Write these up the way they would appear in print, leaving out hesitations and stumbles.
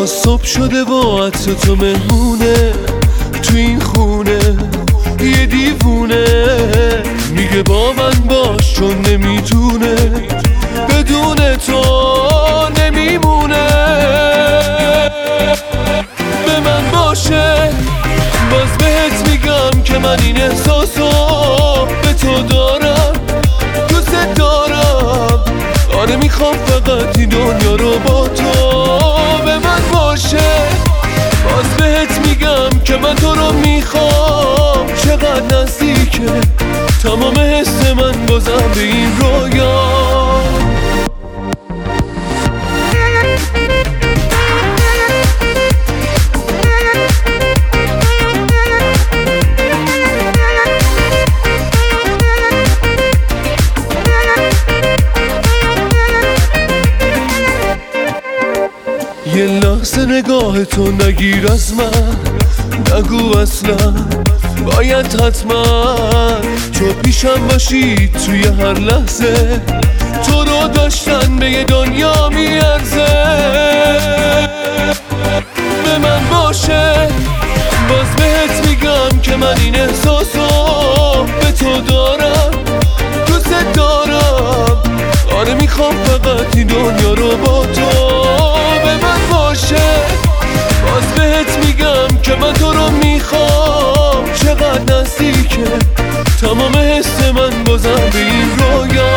صبح شده و عطر تو مهمونه تو این خونه. یه دیوونه میگه با من باش چون نمیتونه بدون تو نمیمونه. به من باشه باز بهت میگم که من این احساسو به تو دارم، دوست دارم. آره میخوام فقط این دنیا رو با تو. به من باشه باز بهت میگم که من تو رو میخوام. چقدر نزدیکه تمام حس من بازم به این رویا. یه لحظه نگاه تو نگیر از من، نگو اصلا باید حتما تو پیشم باشی توی هر لحظه. تو رو داشتن به یه دنیا میارزه. به من باشه باز بهت میگم که من این احساسو به تو دارم، دوست دارم. آره میخوام فقط این دنیا رو با تو. به من باشه باز بهت میگم که من تو رو میخوام. چقدر نزدیکه تمام حس من بازم به این رویا.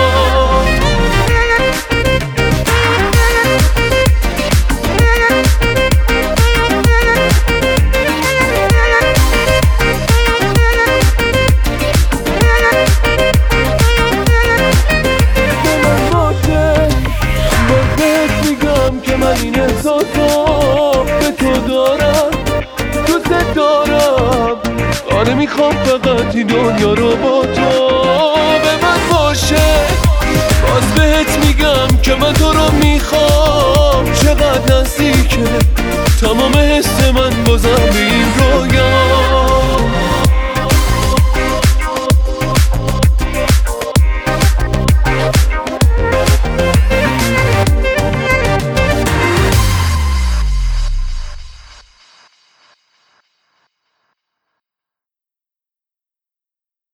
این احساسو به تو دارم، دوست دارم. آره میخوام فقط این دنیا رو با تو. به من باشه باز بهت میگم که من تو رو میخوام. چقدر نزدیکه تمام حس من بازم